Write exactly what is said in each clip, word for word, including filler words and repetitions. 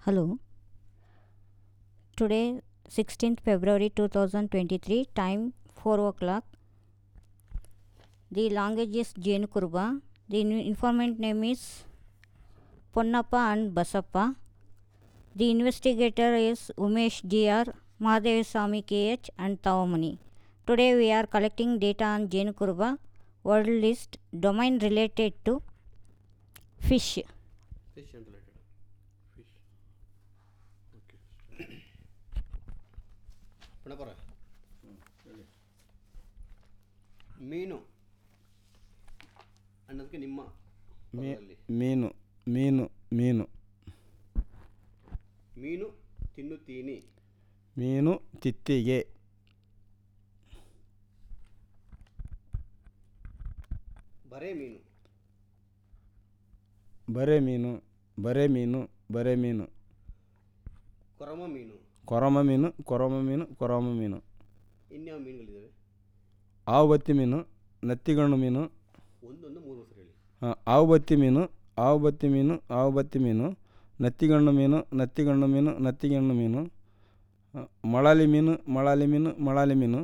Hello. Today, sixteenth February two thousand twenty-three, time four o'clock. The language is Jain Kurba. The in- informant name is Ponnappa and Basappa. The investigator is Umesh G R, Mahadevaswamy K H, and Tavamani. Today, we are collecting data on Jain Kurba, word list, domain related to fish. Fish and related. Fish. Okay. ಪಣಪರ ಮೀನು ಅನ್ನೋದಕ್ಕೆ ನಿಮ್ಮ me- ಪದದಲ್ಲಿ ಮೀನು ಮೀನು ಮೀನು ಮೀನು ತಿನ್ನುತ್ತೀನಿ. ಮೀನು ತಿತ್ತಿಗೆ ಬರೇ ಮೀನು. ಬರೆ ಮೀನು ಬರೆ ಮೀನು ಬರೆ ಮೀನು ಕೊರಮ ಮೀನು. ಕೊರಮ ಮೀನು ಕೊರಮ ಮೀನು ಕೊರಮ ಮೀನು ಇನ್ಯಾವ ಮೀನುಗಳಿದ್ದಾವೆ? ಆವು ಬತ್ತಿ ಮೀನು ನತ್ತಿಗಣ್ಣು ಮೀನು ಒಂದೊಂದು ಮೂರು ಹೆಸರು ಹೇಳಿ. ಹಾಂ ಆವು ಬತ್ತಿ ಮೀನು ಆವು ಬತ್ತಿ ಮೀನು ಆವು ಬತ್ತಿ ಮೀನು ನತ್ತಿಗಣ್ಣು ಮೀನು ನತ್ತಿಗಣ್ಣು ಮೀನು ನತ್ತಿಗಣ್ಣು ಮೀನು ಆ, ಮಳಾಲಿ ಮೀನು ಮಳಾಲಿ ಮೀನು ಮಳಾಲಿ ಮೀನು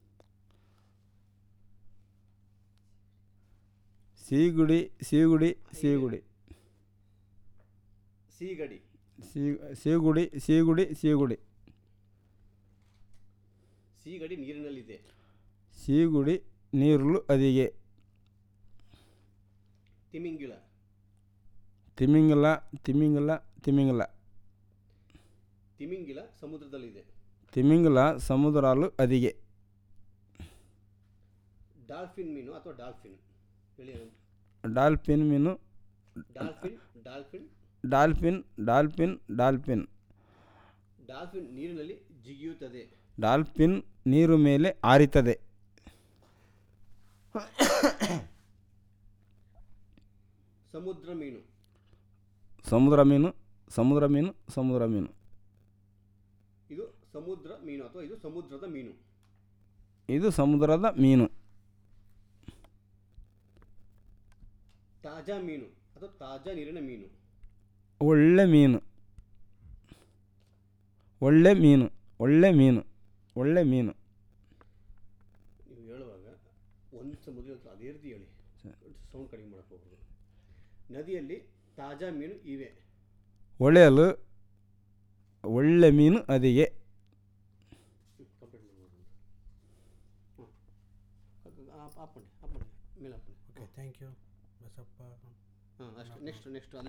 ಸೀಗುಡಿ ಸೀಗುಡಿ ಸೀಗುಡಿ ಸೀಗಡಿ. ಸೀ ಸೀಗುಡಿ ಸೀಗುಡಿ ಸೀಗುಡಿ ಸೀಗಡಿ ನೀರಿನಲ್ಲಿದೆ. ಸೀಗುಡಿ ನೀರುಳು ಅದಿಗೆ ತಿಮಿಂಗಿಲ. ತಿಮಿಂಗಲ ತಿಮಿಂಗಲ ತಿಮಿಂಗಲ ತಿಮಿಂಗಿಲ ಸಮುದ್ರದಲ್ಲಿದೆ. ತಿಮಿಂಗಲ ಸಮುದ್ರಾಲು ಅದಿಗೆ ಡಾಲ್ಫಿನ್ ಮೀನು ಅಥವಾ ಡಾಲ್ಫಿನ್ ಹೇಳಿ. ಡಾಲ್ಫಿನ್ ಮೀನು dolphin dolphin dolphin dolphin dolphin dolphin ನೀರಿನಲ್ಲಿ ಜಿಗಿಯುತ್ತದೆ. ಡಾಲ್ಫಿನ್ ನೀರು ಮೇಲೆ ಹಾರಿತದೆ ಸಮುದ್ರ ಮೀನು. ಸಮುದ್ರ ಮೀನು ಸಮುದ್ರ ಮೀನು ಸಮುದ್ರ ಮೀನು ಇದು ಸಮುದ್ರ ಮೀನು ಅಥವಾ ಇದು ಸಮುದ್ರದ ಮೀನು. ಇದು ಸಮುದ್ರದ ಮೀನು ತಾಜಾ ಮೀನು ಅಥವಾ ತಾಜಾ ನೀರಿನ ಮೀನು. ಒಳ್ಳೆ ಮೀನು ಒಳ್ಳೆ ಮೀನು ಒಳ್ಳೆ ಮೀನು ಒಳ್ಳೆ ಮೀನು ನೀವು ಹೇಳುವಾಗ ಒಂದು ಸಮುದ್ರ ಹತ್ರ ಅದೇ ರೀತಿ ಹೇಳಿ, ಸೌಂಡ್ ಕಡಿಮೆ ಮಾಡಕ್ಕೆ ಹೋಗ್ಬೋದು. ನದಿಯಲ್ಲಿ ತಾಜಾ ಮೀನು ಇವೆ. ಒಳ್ಳೆಯಲು ಒಳ್ಳೆ ಮೀನು ಅದಿಗೆ ಕಂಪ್ಲೀಟ್ ಮಾಡ್ಬೋದು. ಹಾಂ ಆಪಣಿ ಆಪಣಿ ಮೇಲೆ ಆಪಣಿ. Okay, thank you, Basappa. ಹಾಂ ಅಷ್ಟು ನೆಕ್ಸ್ಟ್ ನೆಕ್ಸ್ಟ್